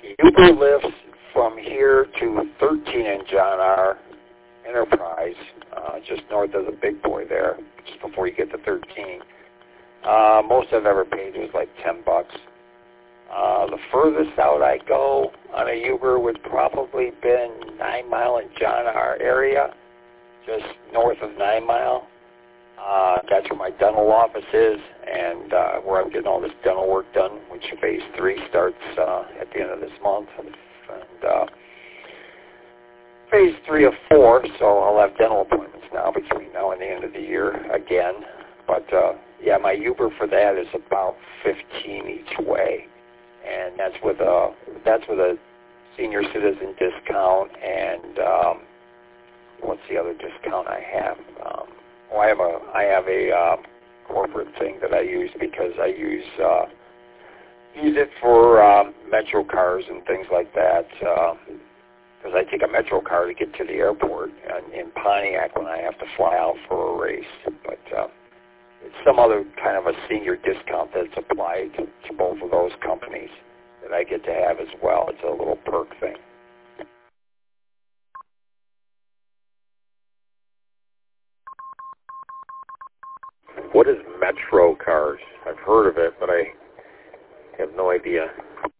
Uber lifts from here to 13 in John R. Enterprise, just north of the big boy there, just before you get to 13. Most I've ever paid was like $10. The furthest out I go on a Uber would probably been 9 Mile in John R. area, just north of 9 Mile. That's where my dental office is, and where I'm getting all this dental work done, which phase 3 starts at the end of this month. And phase 3 of 4, so I'll have dental appointments now between now and the end of the year again. But yeah, my Uber for that is about $15 each way, and that's with a senior citizen discount. And what's the other discount I have? I have a corporate thing that I use because I use it for Metro cars and things like that. Because I take a Metro car to get to the airport in Pontiac when I have to fly out for a race. But it's some other kind of a senior discount that's applied to both of those companies that I get to have as well. It's a little perk thing. What is Metro Cars? I've heard of it, but I have no idea.